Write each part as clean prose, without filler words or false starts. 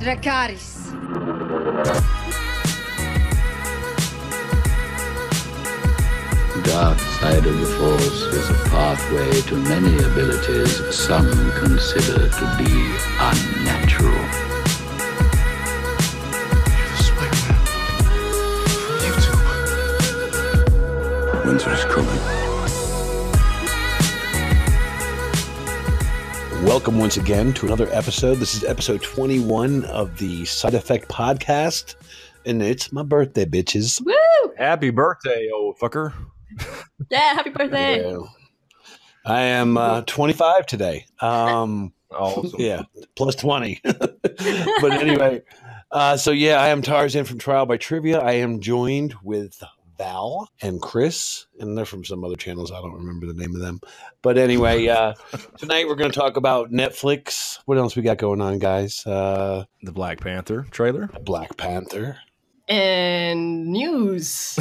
Dracarys. Dark side of the Force is a pathway to many abilities some consider to be unnatural. Spider-Man from YouTube. Winter is coming. Welcome once again to another episode. This is episode 21 of the Side Effect Podcast, and it's my birthday, bitches. Woo! Happy birthday, old fucker. Yeah, happy birthday. Yeah. I am 25 today. Awesome. Yeah, plus 20. But anyway, I am Tarzan from Trial by Trivia. I am joined with Val and Chris, and they're from some other channels. I don't remember the name of them. But anyway, tonight we're going to talk about Netflix. What else we got going on, guys? The Black Panther trailer. Black Panther. And news.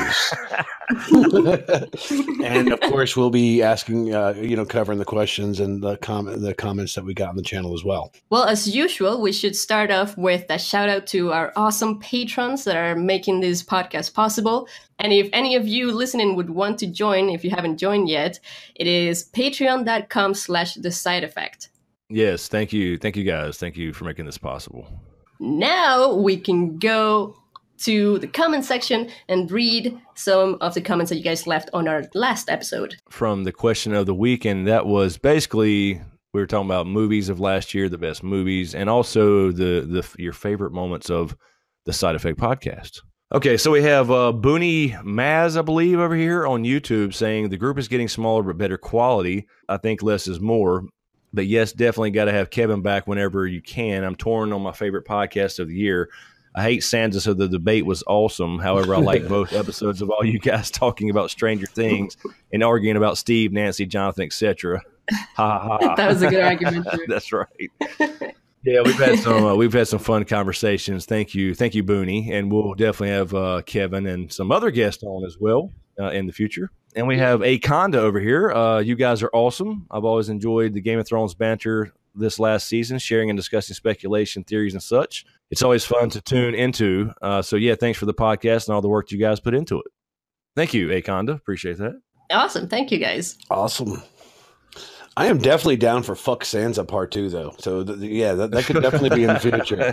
And of course, we'll be asking, covering the questions and the comments that we got on the channel as well. Well, as usual, we should start off with a shout out to our awesome patrons that are making this podcast possible. And if any of you listening would want to join, if you haven't joined yet, it is patreon.com/thesideeffect. Yes, thank you. Thank you, guys. Thank you for making this possible. Now we can go to the comment section and read some of the comments that you guys left on our last episode. From the question of the week, and that was basically we were talking about movies of last year, the best movies, and also your favorite moments of the Side Effect Podcast. Okay, so we have Booney Maz, I believe, over here on YouTube saying the group is getting smaller but better quality. I think less is more. But yes, definitely got to have Kevin back whenever you can. I'm torn on my favorite podcast of the year. I hate Sansa, so the debate was awesome. However, I like both episodes of all you guys talking about Stranger Things and arguing about Steve, Nancy, Jonathan, etc. Ha ha ha. That was a good argument too. That's right. Yeah, we've had some fun conversations. Thank you, Booney, and we'll definitely have Kevin and some other guests on as well in the future. And we have Akonda over here. You guys are awesome. I've always enjoyed the Game of Thrones banter this last season, sharing and discussing speculation, theories, and such. It's always fun to tune into. So, thanks for the podcast and all the work you guys put into it. Thank you, Akonda. Appreciate that. Awesome. Thank you, guys. Awesome. I am definitely down for Fuck Sansa Part 2, though. So, that could definitely be in the future.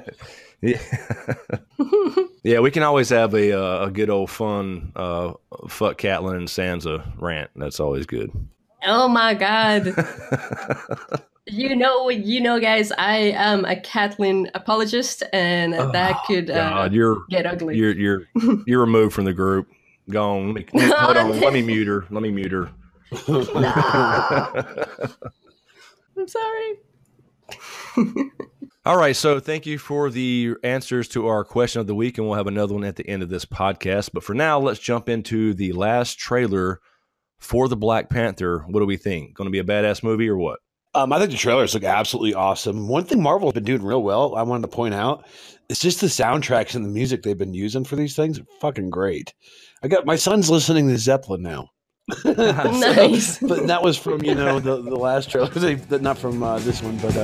Yeah, we can always have a good old fun fuck Catelyn and Sansa rant. That's always good. Oh my God. You know, guys, I am a Catelyn apologist, and that could get ugly. You're removed from the group. Go on. Hold on. Let me mute her. No. I'm sorry. All right, so thank you for the answers to our question of the week, and we'll have another one at the end of this podcast. But for now, let's jump into the last trailer for the Black Panther. What do we think? Going to be a badass movie or what? I think the trailers look absolutely awesome. One thing Marvel's been doing real well, I wanted to point out, is just the soundtracks and the music they've been using for these things are fucking great. I got my son's listening to Zeppelin now. Nice. But that was from, the last trailer. Not from this one, but...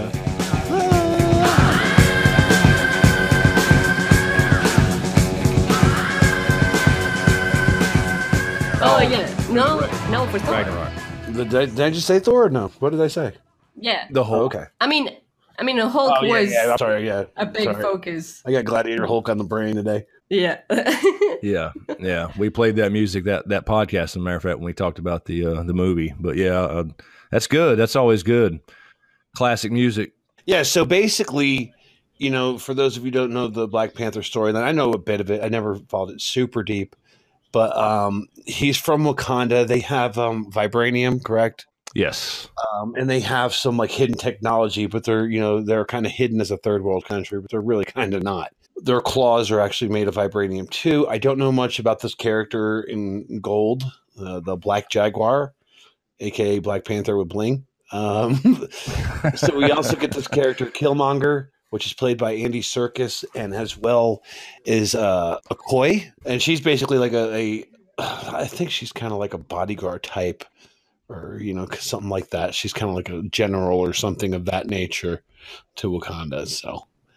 Oh, yeah. No, for Thor. Ragnarok. Did I just say Thor or no? What did I say? Yeah. The Hulk. Oh, okay. I mean, the Hulk was I'm sorry, yeah. a big focus. I got Gladiator Hulk on the brain today. Yeah. Yeah. We played that music, that podcast, as a matter of fact, when we talked about the movie. But that's good. That's always good. Classic music. Yeah, so basically, for those of you who don't know the Black Panther story, then I know a bit of it. I never followed it super deep. But he's from Wakanda. They have vibranium, correct? Yes. And they have some hidden technology, but they're kind of hidden as a third world country, but they're really kind of not. Their claws are actually made of vibranium too. I don't know much about this character in gold, the Black Jaguar, aka Black Panther with bling. So we also get this character Killmonger, which is played by Andy Serkis, and as well is Okoye, and she's basically like I think she's kind of like a bodyguard type, or something like that. She's kind of like a general or something of that nature to Wakanda. So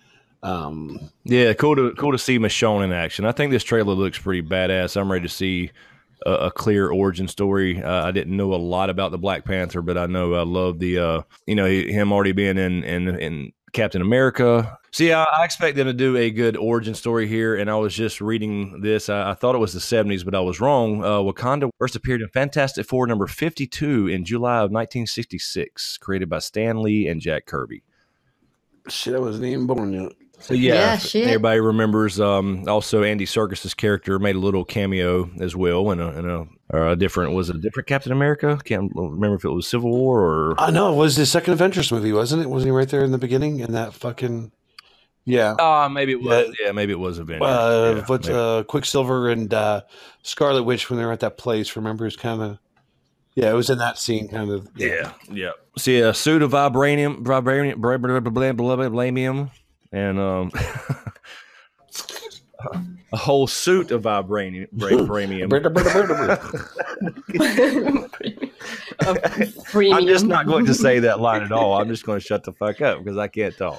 Yeah, cool to see Michonne in action. I think this trailer looks pretty badass. I'm ready to see a clear origin story. I didn't know a lot about the Black Panther, but I know I love the him already being in Captain America. So yeah, I expect them to do a good origin story here. And I was just reading this. I thought it was the 70s, but I was wrong. Wakanda first appeared in Fantastic Four number 52 in July of 1966, created by Stan Lee and Jack Kirby. Shit, I wasn't even born yet. So yeah, shit. Everybody remembers. Also, Andy Serkis's character made a little cameo as well in a different. Was it a different Captain America? Can't remember if it was Civil War or. I know it was the second Avengers movie, wasn't it? Wasn't he right there in the beginning in that fucking? Yeah. Maybe it was. Yeah, maybe it was Avengers. Quicksilver and Scarlet Witch when they were at that place. Remember, it's kind of. Yeah, it was in that scene, kind of. Yeah. See, a suit of vibranium, and a whole suit of vibranium. I'm just not going to say that line at all. I'm just going to shut the fuck up because I can't talk.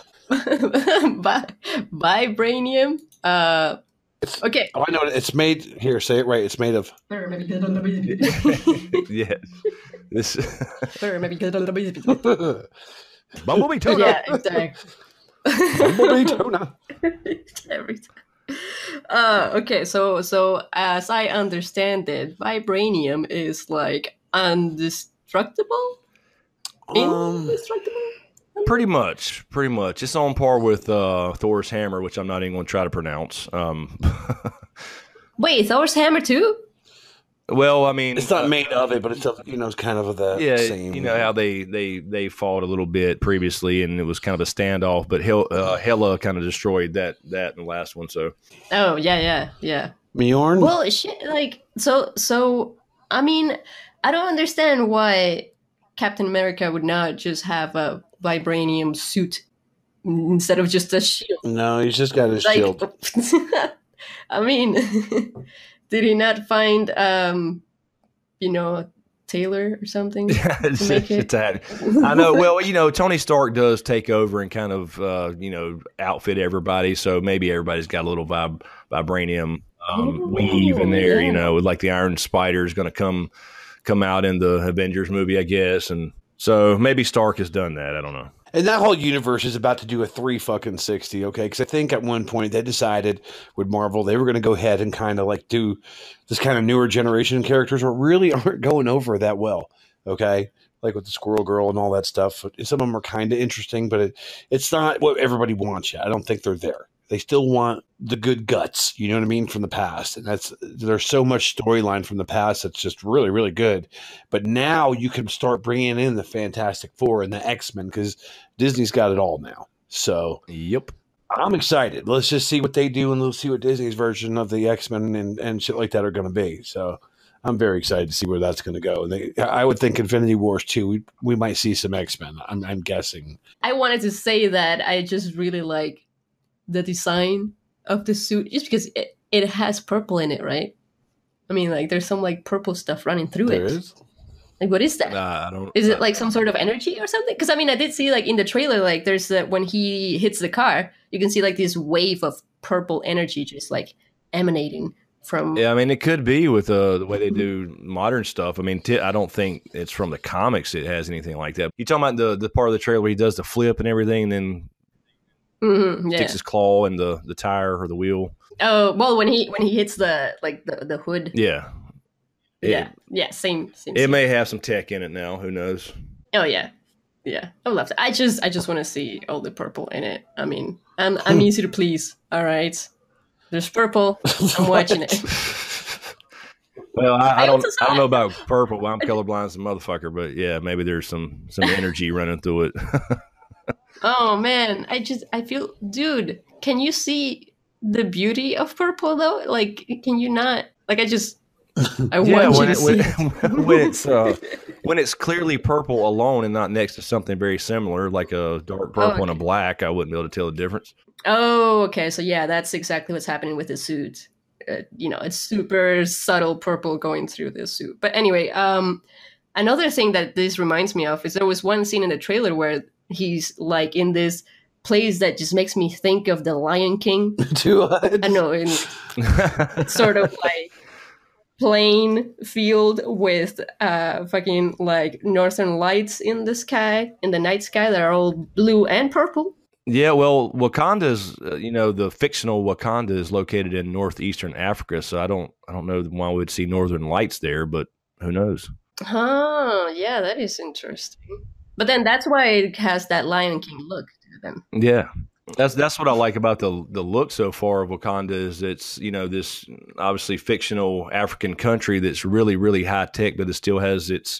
Vibranium. Okay. Oh, I know it's made. Here, say it right. It's made of. Yeah. This. Bumblebee tuna. Yeah, exactly. Bumblebee tuna. Every time. Okay, so as I understand it, vibranium is like indestructible. Indestructible. Pretty much. It's on par with Thor's hammer, which I'm not even going to try to pronounce. Wait, Thor's hammer too? Well, I mean, it's not made of it, but it's it's kind of the same. You know how they fought a little bit previously, and it was kind of a standoff. But Hela kind of destroyed that in the last one. So. Oh yeah. Mjorn. Well, shit, like so. I mean, I don't understand why Captain America would not just have a vibranium suit instead of just a shield. No, he's just got his shield. I mean, did he not find, Taylor or something to make it? I know. Well, Tony Stark does take over and kind of, outfit everybody. So maybe everybody's got a little vibranium weave in there. With like the Iron Spider is going to come out in the Avengers movie, I guess. And so maybe Stark has done that. I don't know. And that whole universe is about to do a 360, okay? Because I think at one point they decided with Marvel they were going to go ahead and kind of like do this kind of newer generation characters that really aren't going over that well, okay? Like with the Squirrel Girl and all that stuff. Some of them are kind of interesting, but it's not what everybody wants yet. I don't think they're there. They still want the good guts, you know what I mean, from the past. And there's so much storyline from the past that's just really, really good. But now you can start bringing in the Fantastic Four and the X-Men because Disney's got it all now. So, yep. I'm excited. Let's just see what they do and let's see what Disney's version of the X-Men and shit like that are going to be. So, I'm very excited to see where that's going to go. And I would think Infinity Wars 2, we might see some X-Men, I'm guessing. I wanted to say that I just really like the design of the suit just because it has purple in it, right? I mean, like there's some like purple stuff running through it. There is? Like what is that? I don't. Is it like some sort of energy or something? Because I mean, I did see like in the trailer, like there's when he hits the car, you can see like this wave of purple energy just like emanating from. Yeah, I mean, it could be with the way they do modern stuff. I mean, I don't think it's from the comics. It has anything like that. You talking about the part of the trailer where he does the flip and everything, and then. Sticks his claw in the tire or the wheel. Oh well, when he hits the hood. Yeah. Same. It may have some tech in it now. Who knows? Oh yeah. I love that. I just want to see all the purple in it. I mean, I'm easy to please. All right, there's purple. I'm watching it. Well, I don't know about purple. I'm colorblind as a motherfucker, but yeah, maybe there's some energy running through it. Oh man, I feel, dude, can you see the beauty of purple though? Like, can you not? Like, I want you to see it. When it's clearly purple alone and not next to something very similar, like a dark purple and a black, I wouldn't be able to tell the difference. Oh, okay. So yeah, that's exactly what's happening with the suit. It's super subtle purple going through the suit. But anyway, another thing that this reminds me of is there was one scene in the trailer where he's like in this place that just makes me think of the Lion King. Do I? I know, it's sort of like plain field with fucking like northern lights in the sky, in the night sky, that are all blue and purple. Yeah, well, Wakanda's, the fictional Wakanda is located in northeastern Africa, so I don't know why we would see northern lights there, but who knows? Huh, yeah, that is interesting. But then that's why it has that Lion King look to them. Yeah. That's what I like about the look so far of Wakanda is it's, this obviously fictional African country that's really, really high tech, but it still has its,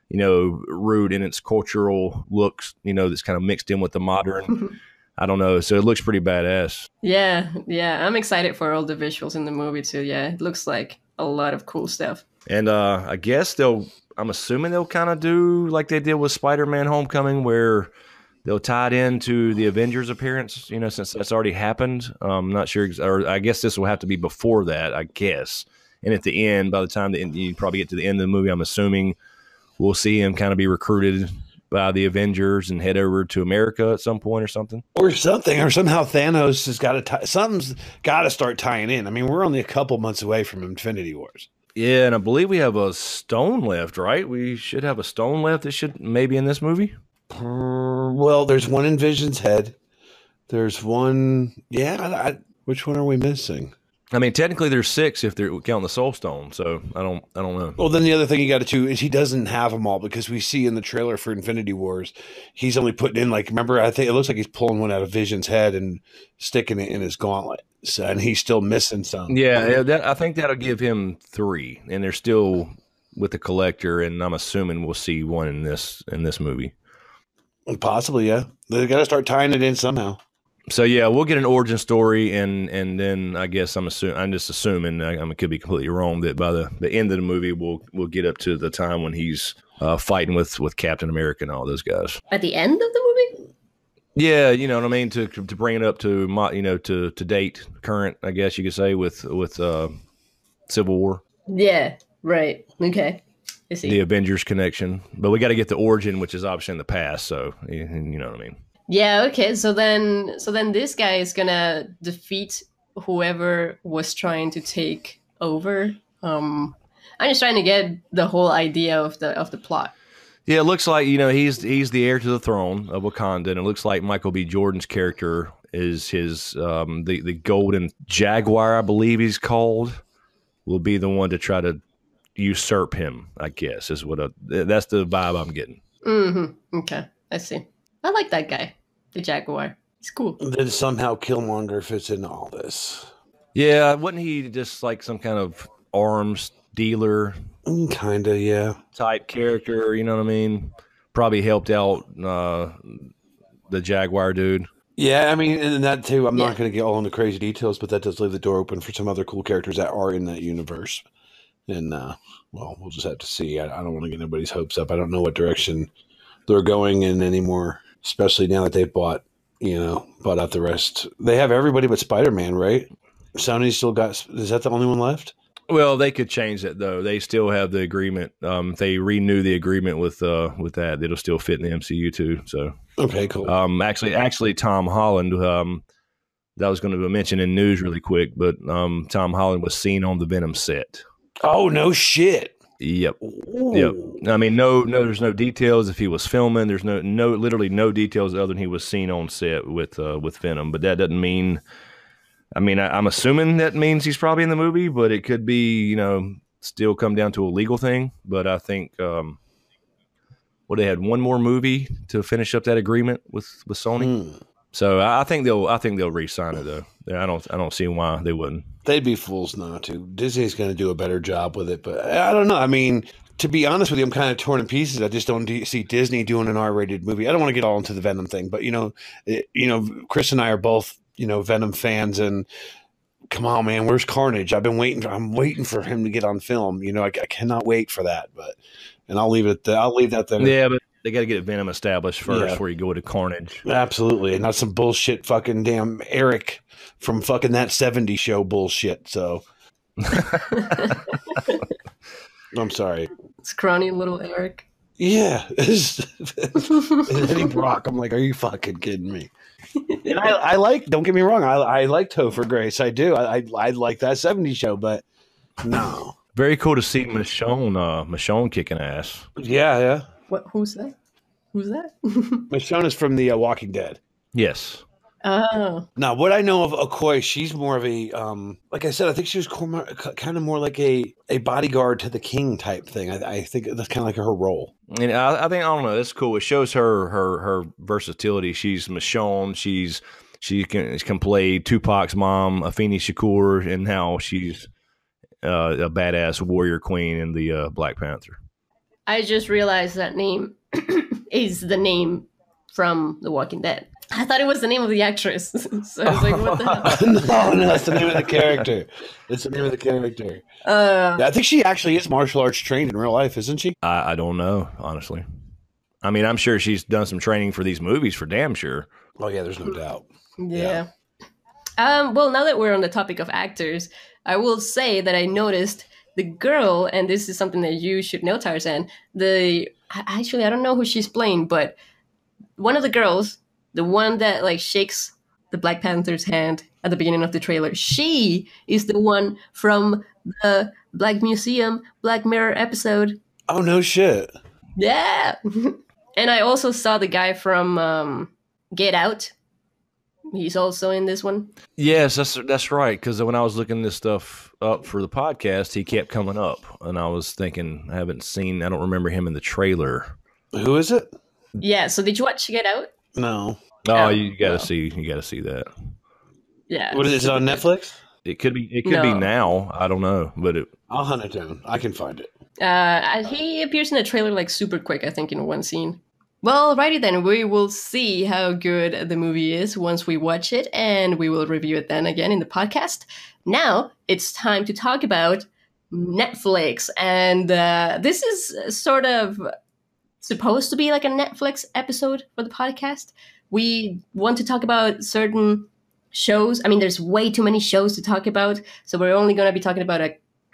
root in its cultural looks, that's kind of mixed in with the modern. I don't know. So it looks pretty badass. Yeah. I'm excited for all the visuals in the movie too. Yeah, it looks like a lot of cool stuff. And I guess I'm assuming they'll kind of do like they did with Spider-Man Homecoming, where they'll tie it into the Avengers appearance, since that's already happened. I'm not sure, or I guess this will have to be before that, I guess. And at the end, by the time you probably get to the end of the movie, I'm assuming we'll see him kind of be recruited by the Avengers and head over to America at some point or something. Or somehow Thanos has got to something's got to start tying in. I mean, we're only a couple months away from Infinity Wars. Yeah, and I believe we have a stone left, right? We should have a stone left that should maybe in this movie. Well, there's one in Vision's head. There's one. Yeah, which one are we missing? I mean, technically there's 6 if they're counting the Soul Stone. So I don't know. Well, then the other thing you got to do is he doesn't have them all, because we see in the trailer for Infinity Wars, he's only putting in remember, I think it looks like he's pulling one out of Vision's head and sticking it in his gauntlet. So, and he's still missing some. Yeah, I think that'll give him 3, and they're still with the Collector, and I'm assuming we'll see one in this movie. Possibly, yeah. They got to start tying it in somehow. So yeah, we'll get an origin story, and then I guess I'm just assuming I could be completely wrong that by the end of the movie we'll get up to the time when he's fighting with Captain America and all those guys. At the end of the movie? Yeah, you know what I mean, to bring it up to to date, current, I guess you could say, with Civil War. Yeah, right. Okay. I see. The Avengers connection, but we got to get the origin, which is obviously in the past. So you know what I mean. Yeah, okay. So then this guy is gonna defeat whoever was trying to take over. I'm just trying to get the whole idea of the plot. Yeah, it looks like he's the heir to the throne of Wakanda, and it looks like Michael B. Jordan's character is his the Golden Jaguar, I believe he's called, will be the one to try to usurp him. I guess is that's the vibe I'm getting. Mm-hmm. Okay, I see. I like that guy. The Jaguar. He's cool. Then somehow Killmonger fits into all this. Yeah, wasn't he just like some kind of arms dealer? Kinda, yeah. Type character, you know what I mean? Probably helped out the Jaguar dude. Yeah, I mean, and that too, I'm not going to get all into crazy details, but that does leave the door open for some other cool characters that are in that universe. And, well, we'll just have to see. I don't want to get anybody's hopes up. I don't know what direction they're going in anymore. Especially now that they've bought out the rest. They have everybody but Spider-Man, right? Sony still got. Is that the only one left? Well, they could change that though. They still have the agreement. If they renew the agreement with that, it'll still fit in the MCU too. So okay, cool. Actually, Tom Holland. That was going to be mentioned in news really quick, but Tom Holland was seen on the Venom set. Oh no shit. Yep. Ooh. Yep. I mean, no, there's no details if he was filming. There's literally no details other than he was seen on set with Venom. But that doesn't mean. I mean, I'm assuming that means he's probably in the movie, but it could be, still come down to a legal thing. But I think, they had one more movie to finish up that agreement with Sony. So I think they'll re-sign it though. I don't see why they wouldn't. They'd be fools not to. Disney's going to do a better job with it, but I don't know. I mean, to be honest with you, I'm kind of torn in pieces. I just don't see Disney doing an R-rated movie. I don't want to get all into the Venom thing, but Chris and I are both Venom fans, and come on, man, where's Carnage? I'm waiting for him to get on film. I cannot wait for that. And I'll leave that there. Yeah, but they got to get Venom established first before you go to Carnage. Absolutely, and not some bullshit fucking damn Eric from fucking That 70s Show bullshit. So I'm sorry. Scrawny little Eric. Yeah. And Eddie Brock. I'm like, are you fucking kidding me? And I like. Don't get me wrong. I like Topher Grace. I do. I like that '70s show, but no. Very cool to see Michonne kicking ass. Yeah. What? Who's that? Who's that? Michonne is from the Walking Dead. Yes. Oh, Now, what I know of Okoye, she's more of a, like I said, I think she was kind of more like a bodyguard to the king type thing. I think that's kind of like her role. And I think, I don't know, that's cool. It shows her versatility. She's Michonne. She can play Tupac's mom, Afeni Shakur, and now she's a badass warrior queen in the Black Panther. I just realized that name is the name from The Walking Dead. I thought it was the name of the actress. So I was like, what the hell? No, that's the name of the character. It's the name of the character. I think she actually is martial arts trained in real life, isn't she? I don't know, honestly. I mean, I'm sure she's done some training for these movies, for damn sure. Oh, yeah, there's no doubt. Yeah. Well, now that we're on the topic of actors, I will say that I noticed the girl, and this is something that you should know, Tarzan. Actually, I don't know who she's playing, but one of the girls, the one that like shakes the Black Panther's hand at the beginning of the trailer, she is the one from the Black Museum Black Mirror episode. Oh, no shit. Yeah. And I also saw the guy from Get Out. He's also in this one. Yes, that's right. Because when I was looking this stuff up for the podcast, he kept coming up, and I was thinking, I don't remember him in the trailer. Who is it? Yeah. So did you watch Get Out? No. Oh, you gotta see that. Yeah. What is it on Netflix? It could be now. I don't know, but I'll hunt it down. I can find it. He appears in the trailer like super quick, I think, in one scene. Well, alrighty then, we will see how good the movie is once we watch it, and we will review it then again in the podcast. Now, it's time to talk about Netflix, and this is sort of supposed to be like a Netflix episode for the podcast. We want to talk about certain shows. I mean, there's way too many shows to talk about, so we're only going to be talking about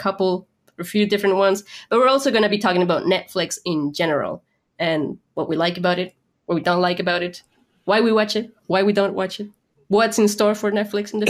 a few different ones, but we're also going to be talking about Netflix in general, and what we like about it, what we don't like about it, why we watch it, why we don't watch it, what's in store for Netflix in the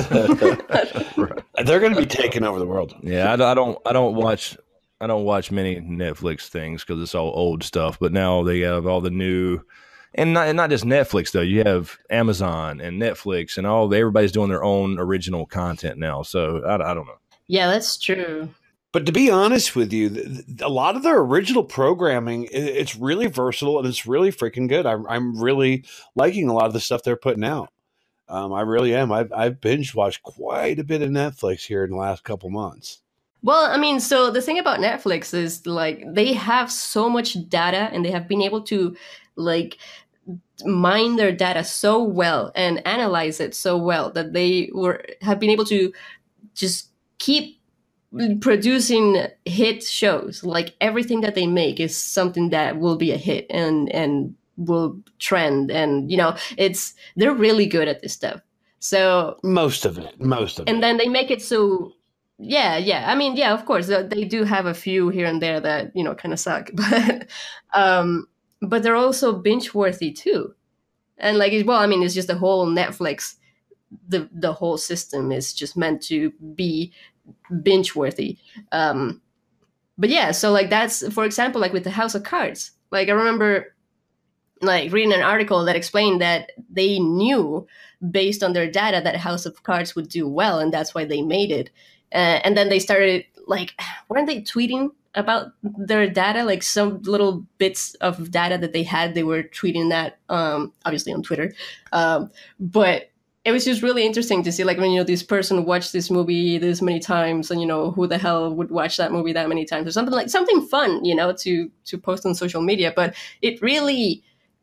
future. They're going to be taking over the world. yeah, I don't watch many Netflix things because it's all old stuff. But now they have all the new, and not just Netflix though. You have Amazon and Netflix and everybody's doing their own original content now. So I don't know. Yeah, that's true. But to be honest with you, a lot of their original programming, it's really versatile and it's really freaking good. I'm really liking a lot of the stuff they're putting out. I really am. I've binge watched quite a bit of Netflix here in the last couple months. Well, I mean, so the thing about Netflix is like they have so much data and they have been able to like mine their data so well and analyze it so well that they have been able to just keep producing hit shows. Like everything that they make is something that will be a hit and will trend, and they're really good at this stuff. So most of it. And then they make it so yeah. I mean, yeah, of course they do have a few here and there that kind of suck, but they're also binge worthy too. And like, well, I mean, it's just the whole Netflix, the whole system is just meant to be binge worthy. But yeah, so like that's, for example, like with the House of Cards. Like I remember like reading an article that explained that they knew based on their data that House of Cards would do well, and that's why they made it. And then they started like, weren't they tweeting about their data? Like some little bits of data that they had, they were tweeting that, obviously on Twitter. But it was just really interesting to see, like, when, this person watched this movie this many times, and, who the hell would watch that movie that many times, or something fun, to post on social media. But it really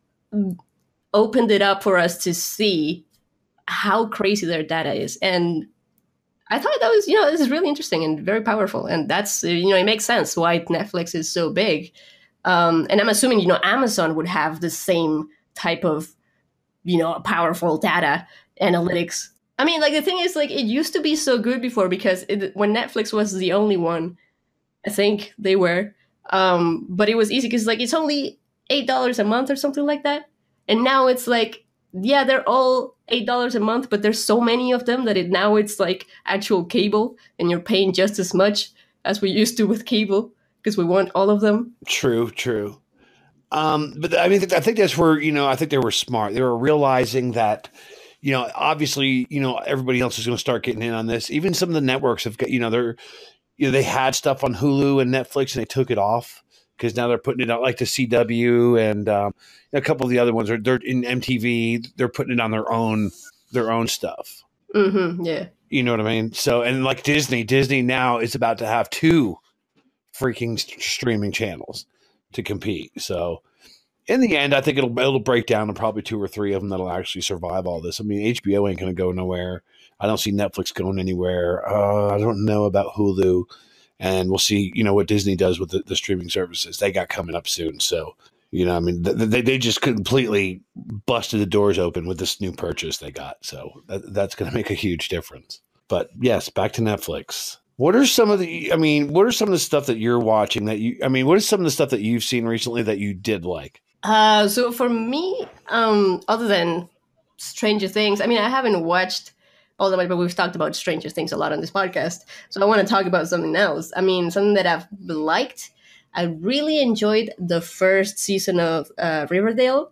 opened it up for us to see how crazy their data is. And I thought that was, this is really interesting and very powerful. And that's, it makes sense why Netflix is so big. And I'm assuming, Amazon would have the same type of, powerful data analytics. I mean, like, the thing is, like, it used to be so good before because when Netflix was the only one, I think they were, but it was easy because, like, it's only $8 a month or something like that. And now it's like yeah, they're all $8 a month, but there's so many of them that now it's like actual cable, and you're paying just as much as we used to with cable because we want all of them. True, true. But I mean, I think that's where, I think they were smart. They were realizing that, obviously, everybody else is going to start getting in on this. Even some of the networks have got, they had stuff on Hulu and Netflix and they took it off because now they're putting it out like the CW and a couple of the other ones they're in MTV. They're putting it on their own stuff. Mm-hmm, yeah. You know what I mean? So, and like Disney now is about to have 2 freaking streaming channels to compete. So in the end, I think it'll break down to probably 2 or 3 of them that'll actually survive all this. I mean, HBO ain't going to go nowhere. I don't see Netflix going anywhere. I don't know about Hulu, and we'll see, what Disney does with the streaming services they got coming up soon. So, I mean, they just completely busted the doors open with this new purchase they got. So that's going to make a huge difference. But yes, back to Netflix. What are some of the stuff that you're watching what is some of the stuff that you've seen recently that you did like? So for me, other than Stranger Things, I mean, I haven't watched all of it, but we've talked about Stranger Things a lot on this podcast. So I want to talk about something else. I mean, something that I've liked. I really enjoyed the first season of Riverdale.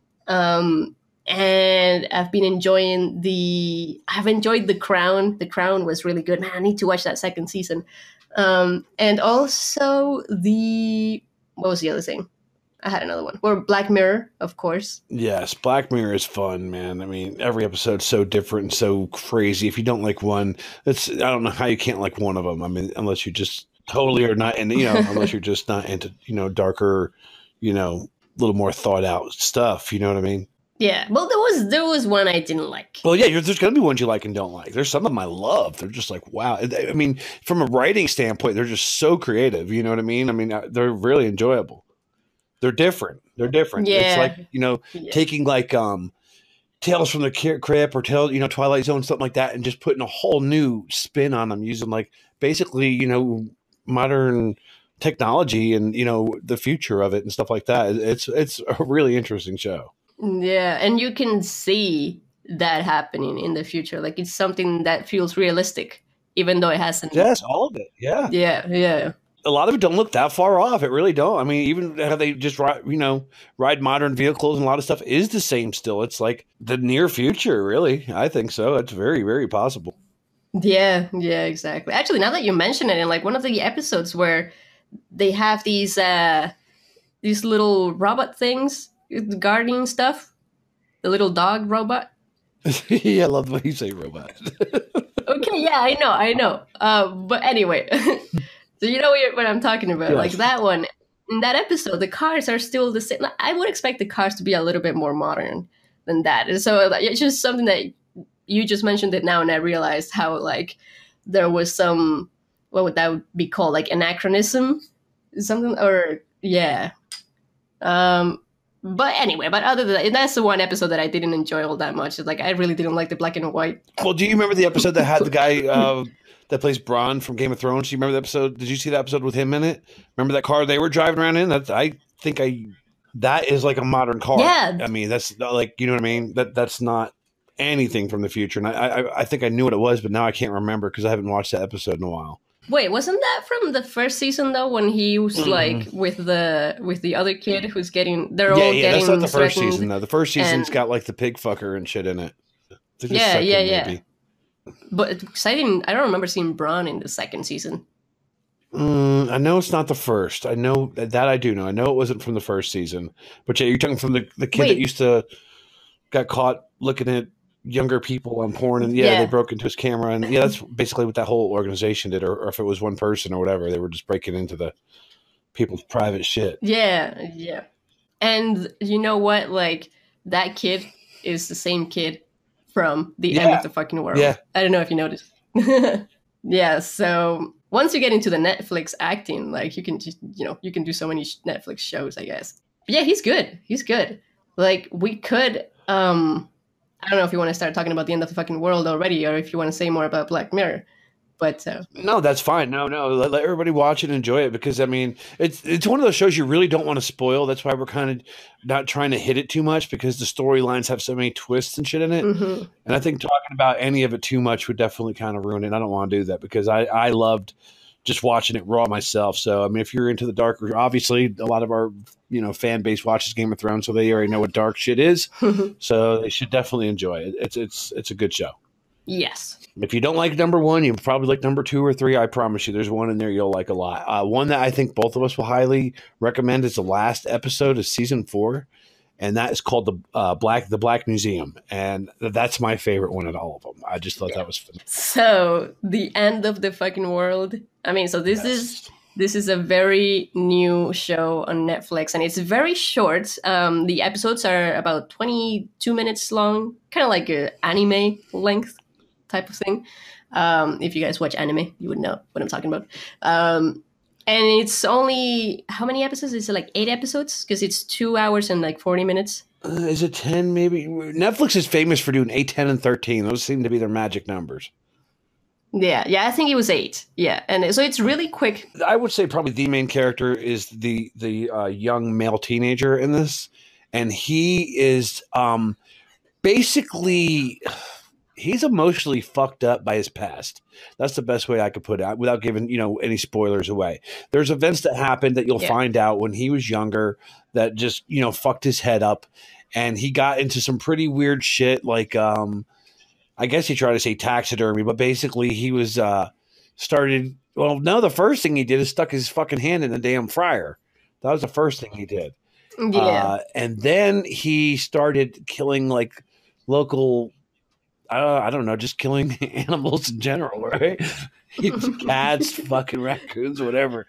And I've enjoyed The Crown. The Crown was really good. Man, I need to watch that second season. And also what was the other thing? I had another one. Or Black Mirror, of course. Yes, Black Mirror is fun, man. I mean, every episode's so different and so crazy. If you don't like one, I don't know how you can't like one of them. I mean, unless you just totally are not, and unless you're just not into, darker, little more thought out stuff. You know what I mean? Yeah. Well, there was one I didn't like. Well, yeah, there's going to be ones you like and don't like. There's some of them I love. They're just like, wow. I mean, from a writing standpoint, they're just so creative. You know what I mean? I mean, they're really enjoyable. They're different. Yeah. It's like, taking like Tales from the Crypt or Twilight Zone, something like that, and just putting a whole new spin on them using like basically, modern technology and, the future of it and stuff like that. It's a really interesting show. Yeah. And you can see that happening in the future. Like it's something that feels realistic, even though it hasn't. Yes, all of it. Yeah. Yeah. Yeah. A lot of it don't look that far off. It really don't. I mean, even how they just ride modern vehicles and a lot of stuff is the same still. It's like the near future, really. I think so. It's very, very possible. Yeah, exactly. Actually, now that you mention it, in like one of the episodes where they have these little robot things guarding stuff, the little dog robot. Yeah, I love the way you say robot. Okay, yeah, I know. But anyway. So you know what I'm talking about? Yes. Like that one, in that episode, the cars are still the same. I would expect the cars to be a little bit more modern than that. And so it's just something that you just mentioned it now, and I realized how like there was some, what would that be called? Like anachronism? Something, or yeah. But anyway, other than that, that's the one episode that I didn't enjoy all that much. It's like I really didn't like the black and white. Well, do you remember the episode that had the guy that plays Bronn from Game of Thrones? Do you remember the episode? Did you see that episode with him in it? Remember that car they were driving around in? That is like a modern car. Yeah. I mean, that's not like, you know what I mean? That's not anything from the future. And I think I knew what it was, but now I can't remember because I haven't watched that episode in a while. Wait, wasn't that from the first season though? When he was like with the other kid who's getting, they're all getting. Yeah, that's not the first season though. The first season's got like the pig fucker and shit in it. Yeah. But I don't remember seeing Bronn in the second season. I know it's not the first. I know that I do know. I know it wasn't from the first season. But yeah, you're talking from the kid that used to got caught looking at younger people on porn, and they broke into his camera, and that's basically what that whole organization did, or if it was one person or whatever, they were just breaking into the people's private shit. Yeah. And you know what? Like that kid is the same kid from the end of the fucking world. Yeah. I don't know if you noticed. Yeah. So once you get into the Netflix acting, like you can just, you can do so many Netflix shows, I guess. But yeah, he's good. Like we could, I don't know if you want to start talking about the end of the fucking world already, or if you want to say more about Black Mirror. But No, that's fine. No, let everybody watch it and enjoy it, because I mean, it's one of those shows you really don't want to spoil. That's why we're kind of not trying to hit it too much, because the storylines have so many twists and shit in it. mhm. And I think talking about any of it too much would definitely kind of ruin it. I don't want to do that, because I loved just watching it raw myself. So I mean, if you're into the darker, obviously a lot of our fan base watches Game of Thrones, so they already know what dark shit is. So they should definitely enjoy it. It's a good show. Yes. If you don't like number one, you probably like number 2 or 3. I promise you, there's one in there you'll like a lot. One that I think both of us will highly recommend is the last episode of season 4, and that is called the Black Museum, and that's my favorite one of all of them. I just thought that was fun. So the end of the fucking world. I mean, so this is a very new show on Netflix, and it's very short. The episodes are about 22 minutes long, kind of like an anime length type of thing. If you guys watch anime, you would know what I'm talking about. And it's only, how many episodes? Is it like 8 episodes? Because it's 2 hours and like 40 minutes. Is it 10 maybe? Netflix is famous for doing 8, 10, and 13. Those seem to be their magic numbers. Yeah, I think it was 8. Yeah, and so it's really quick. I would say probably the main character is the young male teenager in this, and he is basically, he's emotionally fucked up by his past. That's the best way I could put it, without giving any spoilers away. There's events that happened that you'll find out when he was younger that just fucked his head up, and he got into some pretty weird shit, like I guess he tried to say taxidermy, but basically he was started. Well, no, the first thing he did is stuck his fucking hand in the damn fryer. That was the first thing he did. Yeah. And then he started killing like local, I don't know, just killing animals in general, right? Cats, fucking raccoons, whatever.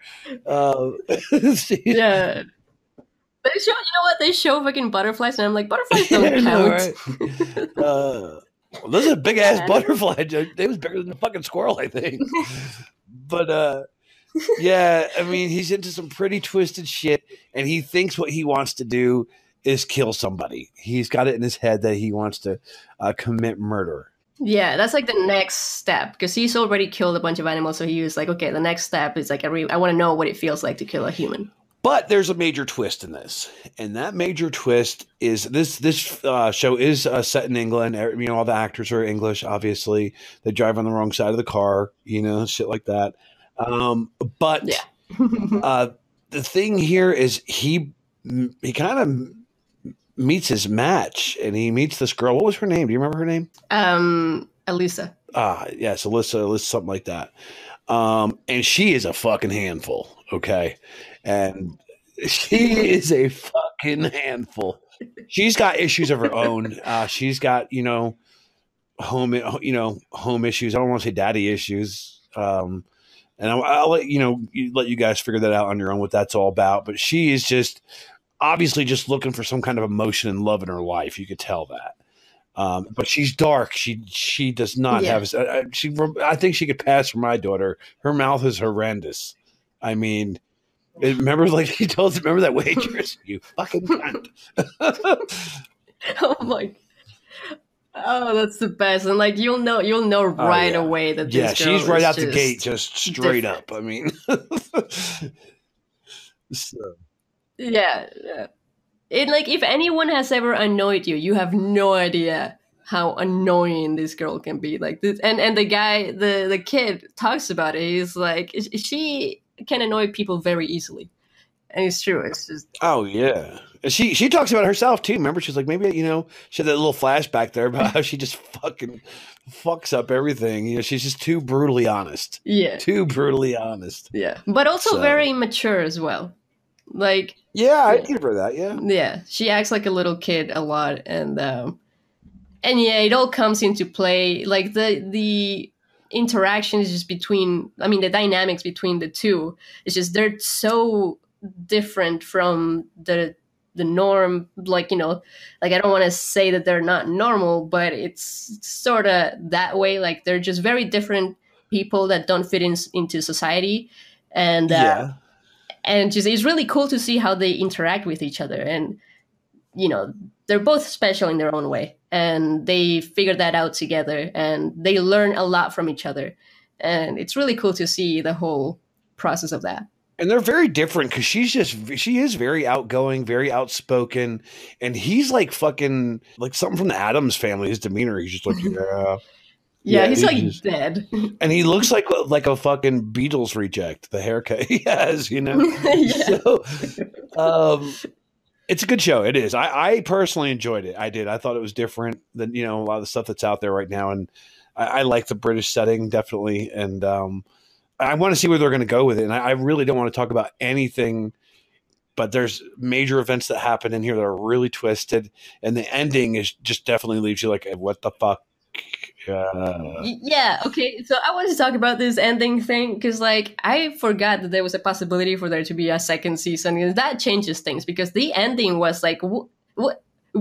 Yeah. They show, what? They show fucking butterflies, and I'm like, butterflies don't count. Right? This is a big ass butterfly. It was bigger than a fucking squirrel, I think. But yeah, I mean, he's into some pretty twisted shit, and he thinks what he wants to do is kill somebody. He's got it in his head that he wants to commit murder. Yeah, that's like the next step, because he's already killed a bunch of animals. So he was like, okay, the next step is like, I want to know what it feels like to kill a human. But there's a major twist in this, and that major twist is this show is set in England. All the actors are English, obviously. They drive on the wrong side of the car, shit like that. But the thing here is he kind of meets his match, and he meets this girl. What was her name? Do you remember her name? Alyssa. Yes, Alyssa, something like that. And she is a fucking handful, okay? And she is a fucking handful. She's got issues of her own. She's got, home issues. I don't want to say daddy issues. And I'll let let you guys figure that out on your own, what that's all about. But she is just obviously just looking for some kind of emotion and love in her life. You could tell that. But she's dark. She does not have. I think she could pass for my daughter. Her mouth is horrendous. I mean, remember, like she told us, remember that waitress? You fucking cunt. Oh my! Oh, that's the best. And like you'll know right away that this girl she's right is out the gate, just straight different. up. I mean, so. Yeah. It, like, if anyone has ever annoyed you, you have no idea how annoying this girl can be. Like this, and the guy, the kid talks about it. He's like, she can annoy people very easily, and it's true. It's just yeah. She talks about it herself too. Remember, she's like, maybe she had that little flashback there about how she just fucking fucks up everything. She's just too brutally honest. Yeah, too brutally honest. Yeah, but also very mature as well. Like, I give her that. Yeah, she acts like a little kid a lot, and yeah, it all comes into play. Like the interactions just between, the dynamics between the two. It's just they're so different from the norm. Like, like I don't want to say that they're not normal, but it's sort of that way. Like they're just very different people that don't fit into society, and and just it's really cool to see how they interact with each other. And they're both special in their own way, and they figure that out together, and they learn a lot from each other. And it's really cool to see the whole process of that. And they're very different because she is very outgoing, very outspoken, and he's like fucking like something from the Addams Family. His demeanor, he's just like, Yeah, he's like just dead. and he looks like a fucking Beatles reject. The haircut he has, you know. Yeah. So, it's a good show. It is. I personally enjoyed it. I did. I thought it was different than a lot of the stuff that's out there right now, and I like the British setting definitely, and I want to see where they're going to go with it. And I really don't want to talk about anything, but there's major events that happen in here that are really twisted, and the ending is just definitely leaves you like, what the fuck? Yeah, okay. So I want to talk about this ending thing because, like, I forgot that there was a possibility for there to be a second season, and that changes things because the ending was like, what?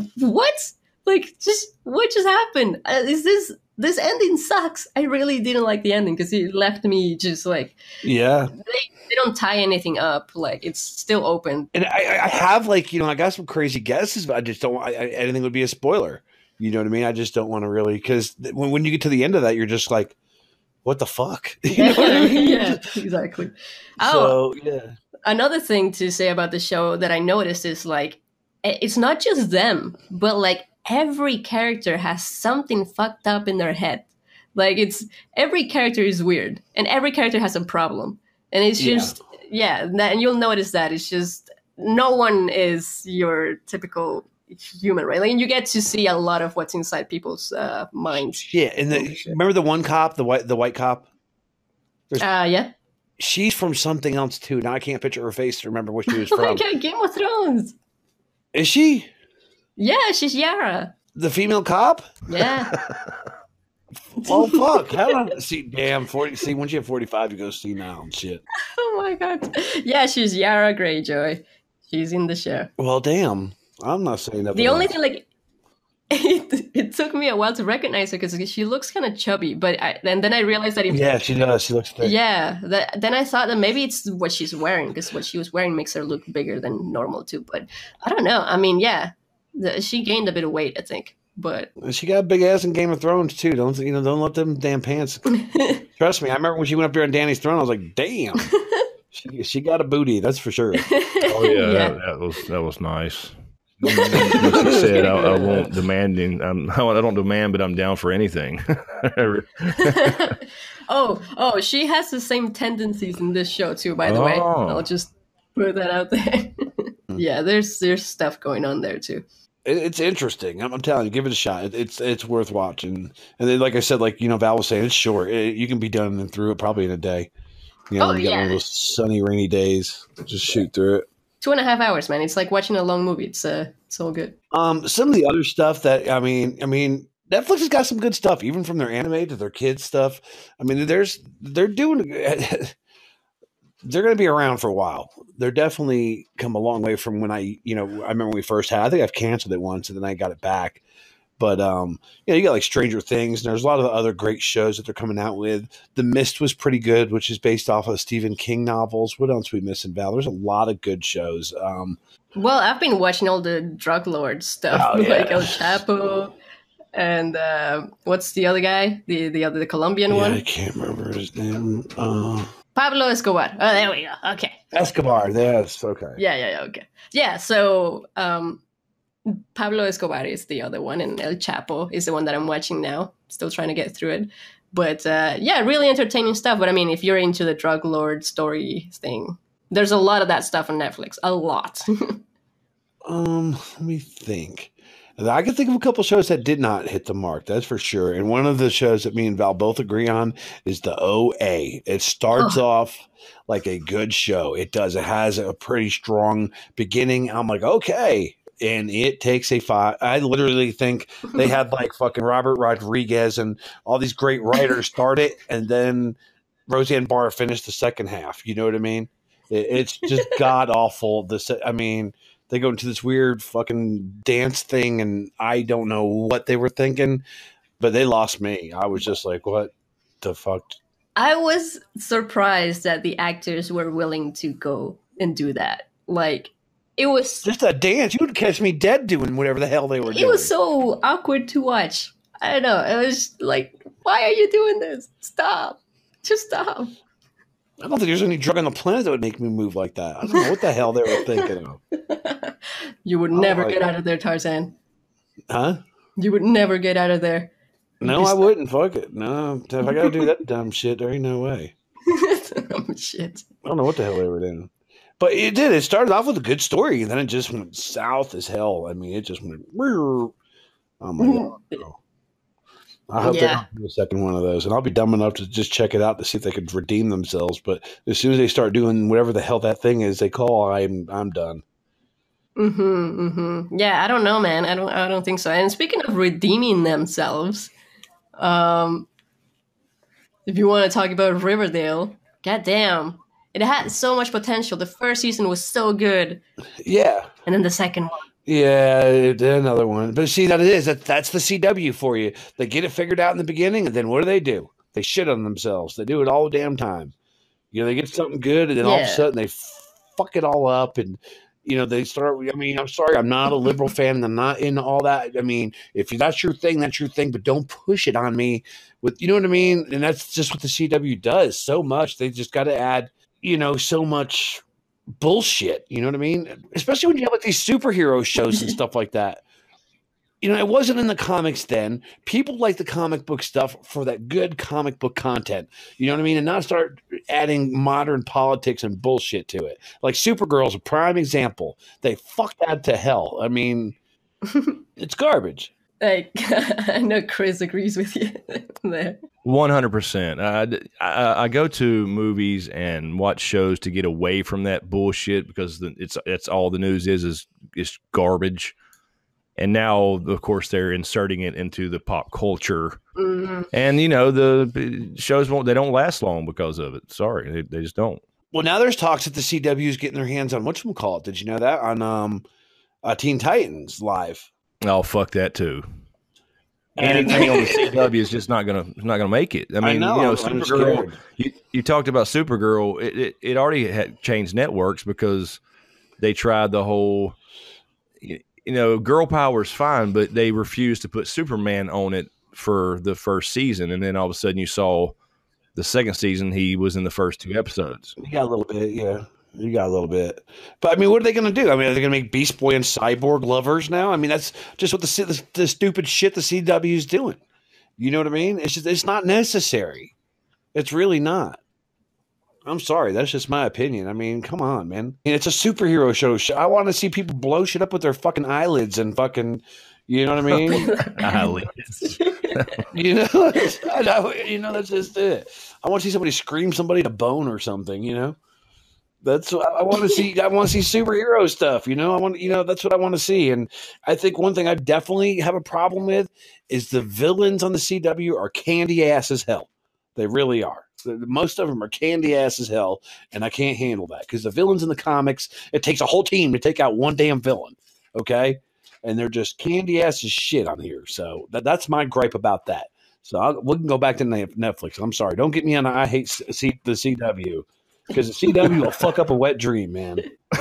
Like, what just happened? This ending sucks. I really didn't like the ending because it left me just like, yeah. They don't tie anything up. Like, it's still open. And I have like, I got some crazy guesses, but I just don't want anything would be a spoiler. You know what I mean? I just don't want to really, because when you get to the end of that, you're just like, what the fuck? You know what I mean? Yeah, exactly. So, yeah. Another thing to say about the show that I noticed is like, it's not just them, but like every character has something fucked up in their head. Like every character is weird and every character has a problem. And it's just, and you'll notice that it's just, no one is your typical human, right? Like, and you get to see a lot of what's inside people's minds. Yeah, and remember the one cop, the white cop? Yeah. She's from something else too. Now I can't picture her face to remember what she was Oh from. my God, Game of Thrones. Is she? Yeah, she's Yara. The female cop? Yeah. Oh fuck! See, damn, 40. See, once you have 45, you go see now and shit. Oh my God. Yeah, she's Yara Greyjoy. She's in the show. Well, damn. I'm not saying that. The only thing, like, it took me a while to recognize her because she looks kind of chubby, but then I realized that. Yeah, she does. She looks thick. Yeah. Then I thought that maybe it's what she's wearing because what she was wearing makes her look bigger than normal too. But I don't know. I mean, yeah, she gained a bit of weight, I think. But she got a big ass in Game of Thrones too. Don't let them damn pants. Trust me, I remember when she went up there on Danny's throne. I was like, damn, she got a booty. That's for sure. Oh yeah, that was nice. She said, "I won't demanding. I don't demand, but I'm down for anything." Oh, she has the same tendencies in this show too. By the way, I'll just put that out there. Yeah, there's stuff going on there too. It's interesting. I'm telling you, give it a shot. It's worth watching. And then, like I said, like Val was saying, it's short. You can be done and through it probably in a day. You get one of those sunny, rainy days. Just shoot through it. 2.5 hours, man. It's like watching a long movie. It's all good. Some of the other stuff that I mean, Netflix has got some good stuff, even from their anime to their kids stuff. I mean, they're doing. They're going to be around for a while. They're definitely come a long way from when I remember when we first had. I think I've canceled it once and then I got it back. But you got like Stranger Things, and there's a lot of other great shows that they're coming out with. The Mist was pretty good, which is based off of Stephen King novels. What else are we missing, Val? There's a lot of good shows. Well, I've been watching all the drug lord stuff, like El Chapo, and what's the other guy? The Colombian one? I can't remember his name. Pablo Escobar. Oh, there we go. Okay. Escobar. Yes. Okay. Yeah. Okay. Yeah. So Pablo Escobar is the other one, and El Chapo is the one that I'm watching now. Still trying to get through it, but really entertaining stuff. But I mean, if you're into the drug lord story thing, there's a lot of that stuff on Netflix. A lot. Let me think. I can think of a couple shows that did not hit the mark. That's for sure. And one of the shows that me and Val both agree on is the OA. It starts off like a good show. It does. It has a pretty strong beginning. I'm like, okay. And it takes I literally think they had like fucking Robert Rodriguez and all these great writers start it, and then Roseanne Barr finished the second half. You know what I mean? It's just god awful. They go into this weird fucking dance thing, and I don't know what they were thinking, but they lost me. I was just like, what the fuck? I was surprised that the actors were willing to go and do that. Like, it was just a dance. You would catch me dead doing whatever the hell they were doing. It was so awkward to watch. I don't know. It was like, why are you doing this? Stop. Just stop. I don't think there's any drug on the planet that would make me move like that. I don't know what the hell they were thinking of. You would never get out of there, Tarzan. Huh? You would never get out of there. No, I wouldn't. Fuck it. No, if I got to do that dumb shit, there ain't no way. Dumb shit. I don't know what the hell they were doing. But it did. It started off with a good story, and then it just went south as hell. I mean, it just went. Oh my god! I hope they don't do a second one of those, and I'll be dumb enough to just check it out to see if they could redeem themselves. But as soon as they start doing whatever the hell that thing is they call, I'm done. Yeah, I don't know, man. I don't think so. And speaking of redeeming themselves, if you want to talk about Riverdale, goddamn. It had so much potential. The first season was so good. Yeah. And then the second one. Yeah, another one. But see, that's the CW for you. They get it figured out in the beginning, and then what do? They shit on themselves. They do it all the damn time. They get something good, and then all of a sudden they fuck it all up, and they start. I mean, I'm sorry, I'm not a liberal fan, and I'm not into all that. I mean, if that's your thing, that's your thing, but don't push it on me. You know what I mean? And that's just what the CW does so much. They just got to add, so much bullshit. You know what I mean? Especially when you have like these superhero shows and stuff like that. It wasn't in the comics then. People like the comic book stuff for that good comic book content. You know what I mean? And not start adding modern politics and bullshit to it. Like Supergirl's a prime example. They fucked that to hell. I mean, it's garbage. I know Chris agrees with you there. 100%. I go to movies and watch shows to get away from that bullshit because it's all the news is garbage. And now, of course, they're inserting it into the pop culture. Mm-hmm. And, the shows they don't last long because of it. Sorry, they just don't. Well, now there's talks that the CW is getting their hands on whatchamacallit. Did you know that? On Teen Titans Live. Oh, fuck that too. And on the CW is just not gonna make it. I mean, Supergirl. You talked about Supergirl. It already had changed networks because they tried the whole. Girl power is fine, but they refused to put Superman on it for the first season, and then all of a sudden you saw the second season. He was in the first 2 episodes. He got a little bit, yeah. You got a little bit. But, I mean, what are they going to do? I mean, are they going to make Beast Boy and Cyborg lovers now? I mean, that's just what the stupid shit the CW is doing. You know what I mean? It's not necessary. It's really not. I'm sorry. That's just my opinion. I mean, come on, man. It's a superhero show. I want to see people blow shit up with their fucking eyelids and fucking, you know what I mean? Eyelids. That's just it. I want to see somebody scream somebody to bone or something, That's what I want to see. I want to see superhero stuff. That's what I want to see. And I think one thing I definitely have a problem with is the villains on the CW are candy ass as hell. They really are. Most of them are candy ass as hell, and I can't handle that because the villains in the comics, it takes a whole team to take out one damn villain. Okay, and they're just candy ass as shit on here. So that's my gripe about that. So we can go back to Netflix. I'm sorry. Don't get me on. I hate the CW. Because the CW will fuck up a wet dream, man.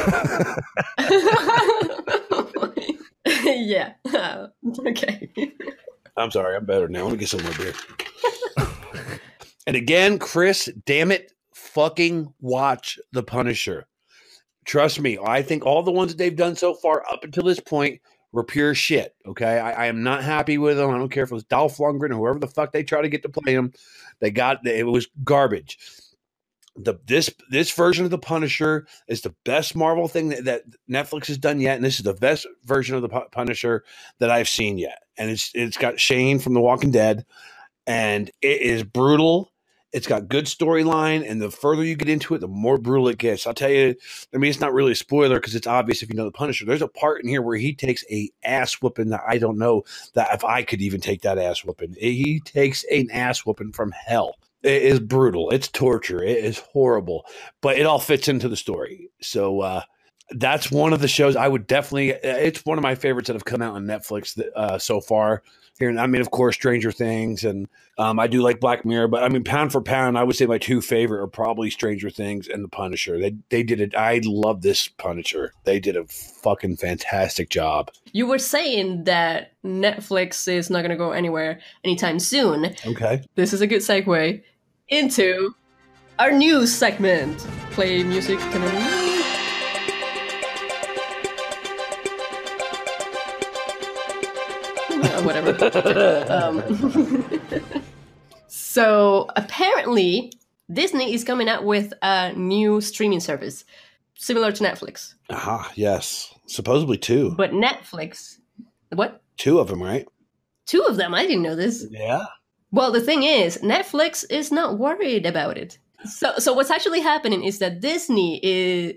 Yeah. Okay. I'm sorry. I'm better now. Let me get some more beer. And again, Chris, damn it, fucking watch The Punisher. Trust me. I think all the ones that they've done so far up until this point were pure shit. Okay. I am not happy with them. I don't care if it was Dolph Lundgren or whoever the fuck they try to get to play him. It was garbage. This version of the Punisher is the best Marvel thing that Netflix has done yet, and this is the best version of the Punisher that I've seen yet. And it's got Shane from The Walking Dead, and it is brutal. It's got good storyline, and the further you get into it, the more brutal it gets. I'll tell you. I mean, it's not really a spoiler because it's obvious if you know the Punisher. There's a part in here where he takes a ass whooping that I don't know that if I could even take that ass whooping. He takes an ass whooping from hell. It is brutal. It's torture. It is horrible, but it all fits into the story. So that's one of the shows I would definitely. It's one of my favorites that have come out on Netflix so far. Here, I mean, of course, Stranger Things, and I do like Black Mirror. But I mean, pound for pound, I would say my 2 favorite are probably Stranger Things and The Punisher. They did it. I love this Punisher. They did a fucking fantastic job. You were saying that Netflix is not going to go anywhere anytime soon. Okay, this is a good segue. into our news segment. Play music. Whatever. So apparently, Disney is coming out with a new streaming service similar to Netflix. Aha, yes. Supposedly two. But Netflix, what? Two of them, right? Two of them? I didn't know this. Yeah. Well, the thing is, Netflix is not worried about it. So what's actually happening is that Disney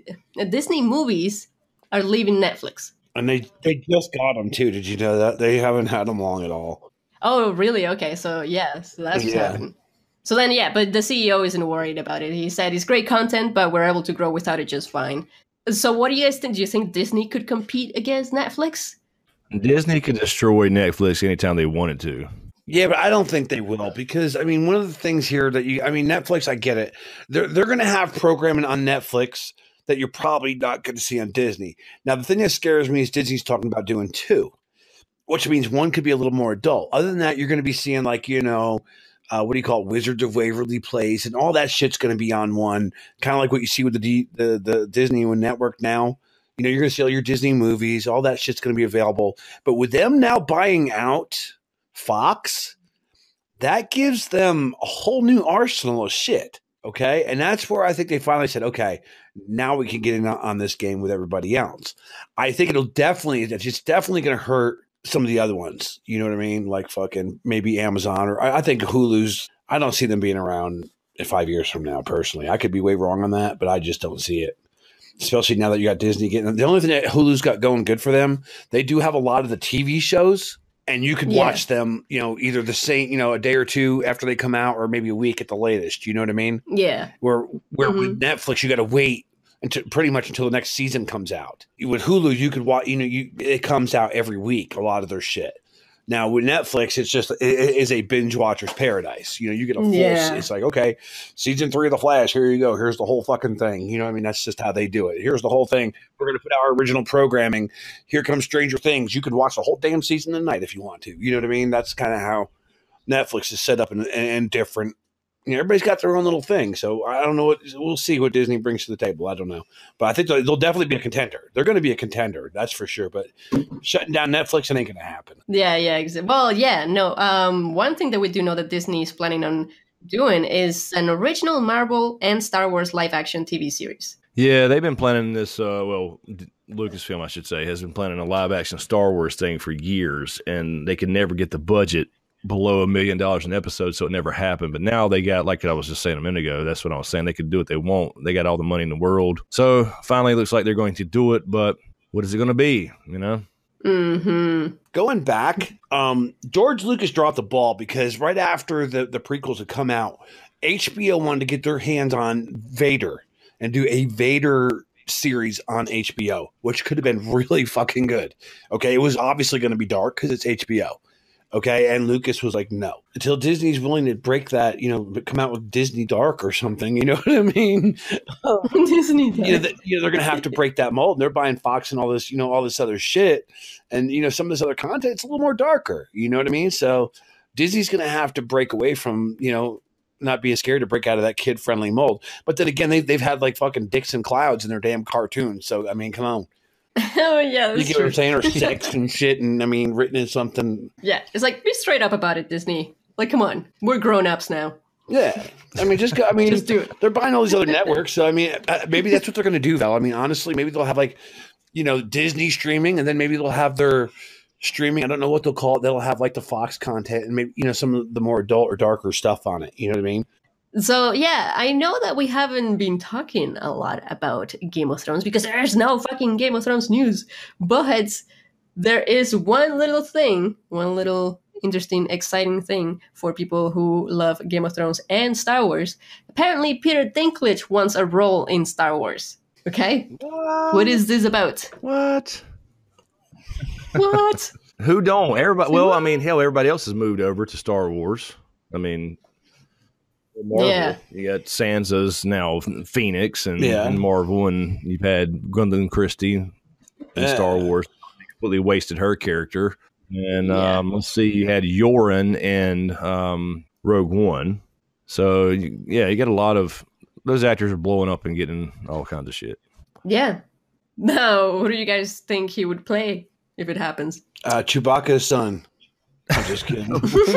movies are leaving Netflix. And they just got them too. Did you know that? They haven't had them long at all. Oh, really? Okay, so yeah, so that's what's happening. So then, yeah, but the CEO isn't worried about it. He said it's great content, but we're able to grow without it just fine. So what do you guys think? Do you think Disney could compete against Netflix? Disney could destroy Netflix anytime they wanted to. Yeah, but I don't think they will because, I mean, one of the things here that Netflix, I get it. They're going to have programming on Netflix that you're probably not going to see on Disney. Now, the thing that scares me is Disney's talking about doing two, which means one could be a little more adult. Other than that, you're going to be seeing like, what do you call it? Wizards of Waverly Place and all that shit's going to be on one, kind of like what you see with the Disney Network now. You're going to see all your Disney movies, all that shit's going to be available. But with them now buying out Fox, that gives them a whole new arsenal of shit. Okay. And that's where I think they finally said, okay, now we can get in on this game with everybody else. I think it's definitely going to hurt some of the other ones. You know what I mean? Like fucking maybe Amazon or I think Hulu's, I don't see them being around in 5 years from now, personally. I could be way wrong on that, but I just don't see it. Especially now that you got Disney getting the only thing that Hulu's got going good for them, they do have a lot of the TV shows. And you could watch them, either the same, a day or two after they come out, or maybe a week at the latest. You know what I mean? Yeah. Where with Netflix, you got to wait pretty much until the next season comes out. With Hulu, you could watch. It comes out every week. A lot of their shit. Now with Netflix, it is a binge watcher's paradise. You get a full. Yeah. It's like, okay, season 3 of The Flash. Here you go. Here's the whole fucking thing. You know what I mean? That's just how they do it. Here's the whole thing. We're going to put out our original programming. Here comes Stranger Things. You could watch the whole damn season in a night if you want to. You know what I mean? That's kind of how Netflix is set up and different. Everybody's got their own little thing. So I don't know we'll see what Disney brings to the table. I don't know. But I think they'll definitely be a contender. They're going to be a contender. That's for sure. But shutting down Netflix, it ain't going to happen. Yeah, exactly. Well, yeah, no. One thing that we do know that Disney is planning on doing is an original Marvel and Star Wars live action TV series. Yeah, they've been planning this, Lucasfilm, I should say, has been planning a live action Star Wars thing for years, and they could never get the budget below $1 million an episode, so it never happened. But now they got, like I was just saying a minute ago, that's what I was saying, they could do what they want. They got all the money in the world. So finally it looks like they're going to do it, but what is it going to be, Mm-hmm. Going back, George Lucas dropped the ball because right after the prequels had come out, HBO wanted to get their hands on Vader and do a Vader series on HBO, which could have been really fucking good. Okay, it was obviously going to be dark because it's HBO. Okay, and Lucas was like, no. Until Disney's willing to break that, come out with Disney Dark or something, you know what I mean? Disney Dark. They're going to have to break that mold. And they're buying Fox and all this, all this other shit. And, some of this other content, it's a little more darker, you know what I mean? So Disney's going to have to break away from, not being scared to break out of that kid-friendly mold. But then again, they've had like fucking dicks and clouds in their damn cartoons. So, I mean, come on. Oh, yeah. You get what I'm saying? Or sex and shit, and I mean, written in something. Yeah, it's like, be straight up about it, Disney. Like, come on. We're grown-ups now. Yeah. I mean, just do it. They're buying all these other networks. So, I mean, maybe that's what they're going to do, Val. I mean, honestly, maybe they'll have like, Disney streaming, and then maybe they'll have their streaming. I don't know what they'll call it. They'll have like the Fox content and maybe, some of the more adult or darker stuff on it. You know what I mean? So, yeah, I know that we haven't been talking a lot about Game of Thrones because there's no fucking Game of Thrones news. But there is one little interesting, exciting thing for people who love Game of Thrones and Star Wars. Apparently, Peter Dinklage wants a role in Star Wars. Okay? What is this about? What? What? Who don't? Everybody. Well, I mean, hell, everybody else has moved over to Star Wars. I mean, Marvel. Yeah. You got Sansa's now Phoenix and Marvel, and you've had Gwendolyn Christie in Star Wars. Completely wasted her character. And let's see, you had Yoren and Rogue One. So yeah, you get a lot of those actors are blowing up and getting all kinds of shit. Yeah. Now, who do you guys think he would play if it happens? Chewbacca's son. I'm just kidding.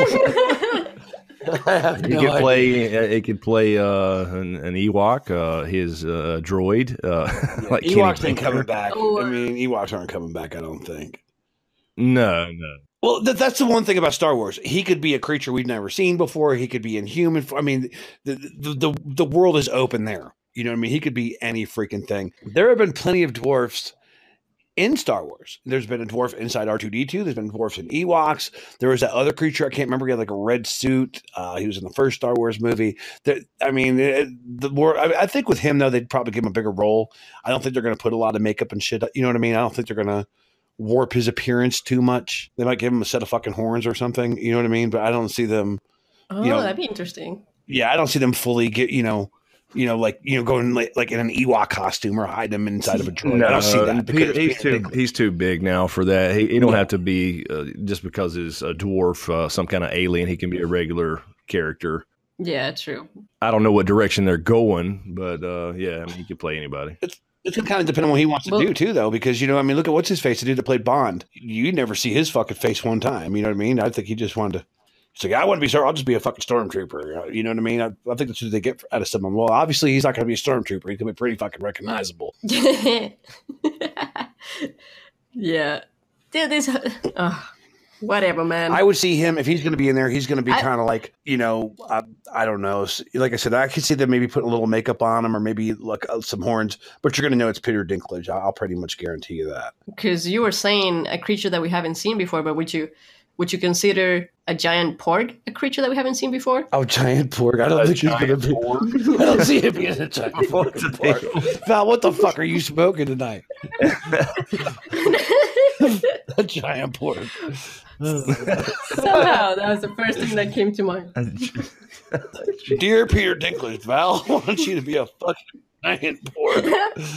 I have He no could idea. play. He could play an Ewok, his droid. Like Kenny Ewoks ain't Baker. coming back. Or- I mean, Ewoks aren't coming back, I don't think. No. Well, that's the one thing about Star Wars. He could be a creature we've never seen before. He could be inhuman. I mean, the world is open there. You know what I mean? He could be any freaking thing. There have been plenty of dwarfs in Star Wars. There's been a dwarf inside R2-D2. There's been dwarfs in Ewoks. There was that other creature. I can't remember. He had like a red suit. He was in the first Star Wars movie. I think with him, though, they'd probably give him a bigger role. I don't think they're going to put a lot of makeup and shit. You know what I mean? I don't think they're going to warp his appearance too much. They might give him a set of fucking horns or something. You know what I mean? But I don't see them. Oh, You know- that'd be interesting. Yeah, I don't see them fully get going like in an Ewok costume or hide them inside of a droid. I don't see that because he's too big now for that. He don't have to be just because he's a dwarf, some kind of alien. He can be a regular character. Yeah, true. I don't know what direction they're going, but yeah, I mean, he could play anybody. It's going to kind of depend on what he wants to Well- do too, though, because look at what's his face, the dude that played Bond. You never see his fucking face one time. You know what I mean? I think he just wanted to. He's like, I want to be Star. I'll just be a fucking stormtrooper. You know what I mean? I think that's what they get out of someone. Well, obviously, he's not going to be a stormtrooper. He's going to be pretty fucking recognizable. Yeah. Dude, this. Whatever, man. I would see him if he's going to be in there. He's going to be kind of like, I don't know. Like I said, I could see them maybe putting a little makeup on him or maybe like some horns. But you're going to know it's Peter Dinklage. I'll pretty much guarantee you that. Because you were saying a creature that we haven't seen before, but would you consider a giant porg a creature that we haven't seen before? Oh, giant porg! I don't think he's going to be. I don't see him being a giant porg. Val, what the fuck are you smoking tonight? A giant porg. Somehow, that was the first thing that came to mind. Dear Peter Dinklage, Val wants you to be a fucking giant porg.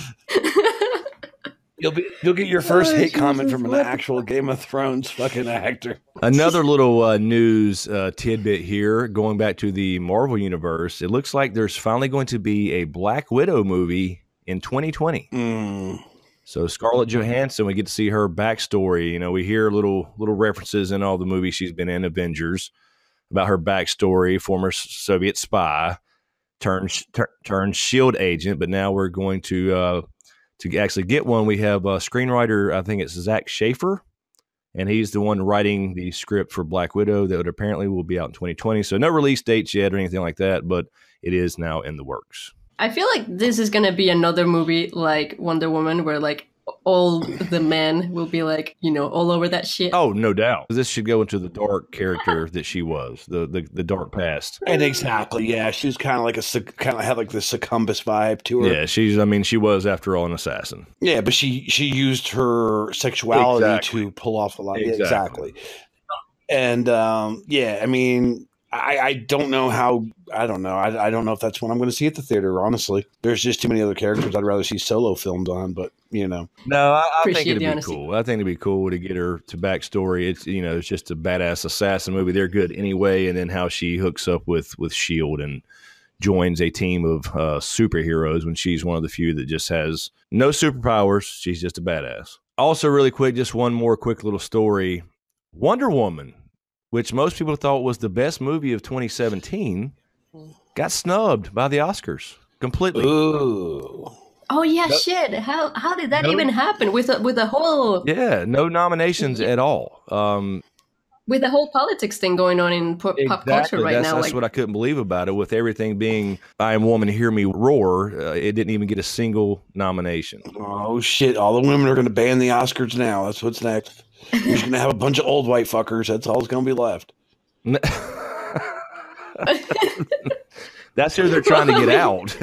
You'll get your first hate comment from an actual Game of Thrones fucking actor. Another little news tidbit here, going back to the Marvel Universe. It looks like there's finally going to be a Black Widow movie in 2020. So Scarlett Johansson, we get to see her backstory. You know, we hear little references in all the movies she's been in, Avengers, about her backstory, former Soviet spy, turned SHIELD agent, but now we're going to actually get one. We have a screenwriter, I think it's Zach Schaefer, and he's the one writing the script for Black Widow that apparently will be out in 2020. So no release dates yet or anything like that, but it is now in the works. I feel like this is gonna be another movie like Wonder Woman, where like all the men will be like, all over that shit. Oh, no doubt. This should go into the dark character that she was, the dark past. And exactly, yeah, she was kind of had like the succumbus vibe to her. Yeah, she was after all an assassin. Yeah, but she used her sexuality Exactly. to pull off a lot. Exactly. Exactly. And yeah, I mean, I don't know how. I don't know. I don't know if that's what I'm going to see at the theater. Honestly, there's just too many other characters I'd rather see solo filmed on. But No, I think Appreciate it'd the be honesty. cool. I think it'd be cool to get her to backstory. It's it's just a badass assassin movie. They're good anyway, and then how she hooks up with SHIELD and joins a team of superheroes when she's one of the few that just has no superpowers. She's just a badass. Also, really quick, just one more quick little story. Wonder Woman, which most people thought was the best movie of 2017, got snubbed by the Oscars completely. ooh, Oh yeah, shit. How did that even happen with the whole Yeah, no nominations at all. with the whole politics thing going on in pop culture right now? That's Like, what I couldn't believe about it. With everything being "I Am Woman, Hear Me Roar," it didn't even get a single nomination. oh shit! All the women are going to ban the Oscars now. That's what's next. You're just going to have a bunch of old white fuckers. That's all that's going to be left. That's who they're trying to get out.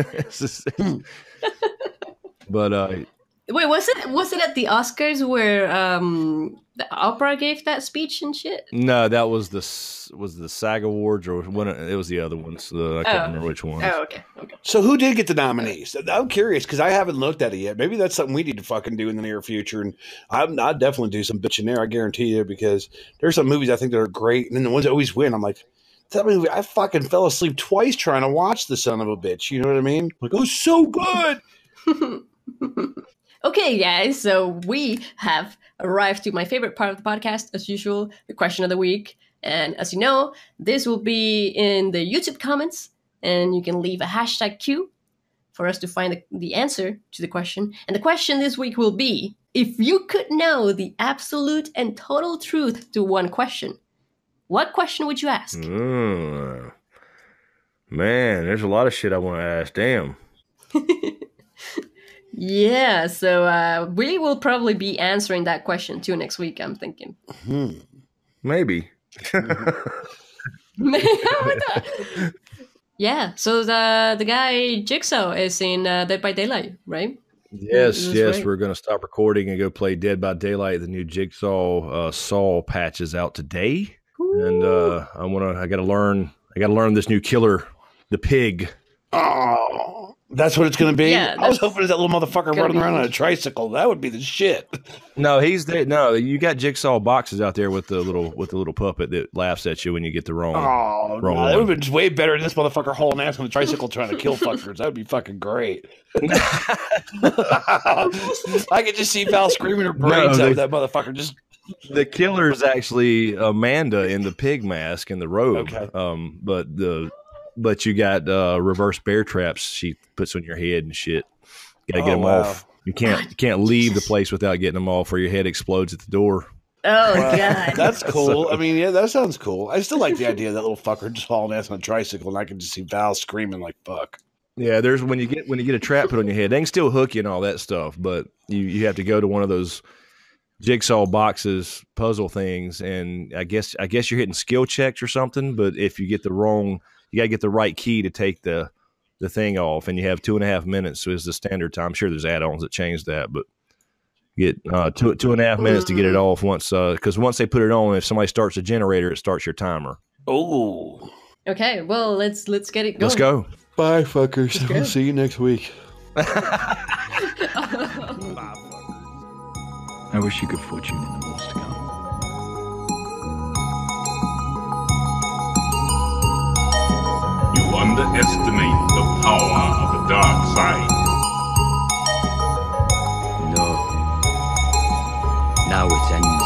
But wait, was it at the Oscars where the Oprah gave that speech and shit? no, that was the SAG Awards, or one. It was the other ones. I can't remember which one. Oh, okay. So who did get the nominees? I'm curious because I haven't looked at it yet. Maybe that's something we need to fucking do in the near future. And I'd definitely do some bitching there. I guarantee you, because there's some movies I think that are great, and then the ones that always win, I'm like, That movie, I fucking fell asleep twice trying to watch the son of a bitch. You know what I mean? Like, oh, so good. Okay, guys, so we have arrived to my favorite part of the podcast, as usual, the question of the week. And as you know, this will be in the YouTube comments, and you can leave a hashtag Q for us to find the answer to the question. And the question this week will be, if you could know the absolute and total truth to one question, what question would you ask? Man, there's a lot of shit I want to ask. Damn. Yeah, so we will probably be answering that question too next week, I'm thinking. Maybe. Yeah, so the guy Jigsaw is in Dead by Daylight, right? Yes, right. we're going to stop recording and go play Dead by Daylight. The new Jigsaw Saw patch is out today. And I got to learn this new killer, the pig. Oh, that's what it's going to be? Yeah, I was hoping it was that little motherfucker running around on a huge. tricycle. That would be the shit. No, he's there. No, you got Jigsaw boxes out there with the little puppet that laughs at you when you get the wrong. Oh, Wrong no, that would one. have been way better than this motherfucker hauling ass on a tricycle trying to kill fuckers. That would be fucking great. I could just see Val screaming her brains out of that motherfucker. Just The killer is actually Amanda in the pig mask and the robe. Okay. But you got reverse bear traps she puts on your head and shit. Got to get them wow. off. You can't leave the place without getting them off, or your head explodes at the door. Oh, God. that's cool. I mean, yeah, that sounds cool. I still like the idea of that little fucker just hauling ass on a tricycle, and I can just see Val screaming like fuck. Yeah, there's when you get a trap put on your head, they can still hook you and all that stuff, but you have to go to one of those Jigsaw boxes puzzle things, and I guess you're hitting skill checks or something. But if you get the wrong, you got to get the right key to take the thing off, and you have 2.5 minutes. So is the standard time. I'm sure there's add-ons that change that, but get 2.5 minutes to get it off once because once they put it on, if somebody starts a generator, it starts your timer. Oh, Okay, well, let's get it going. Let's go. bye, fuckers. go. We'll see you next week. I wish you good fortune in the wars to come. You underestimate the power of the dark side. No. Now it's ended.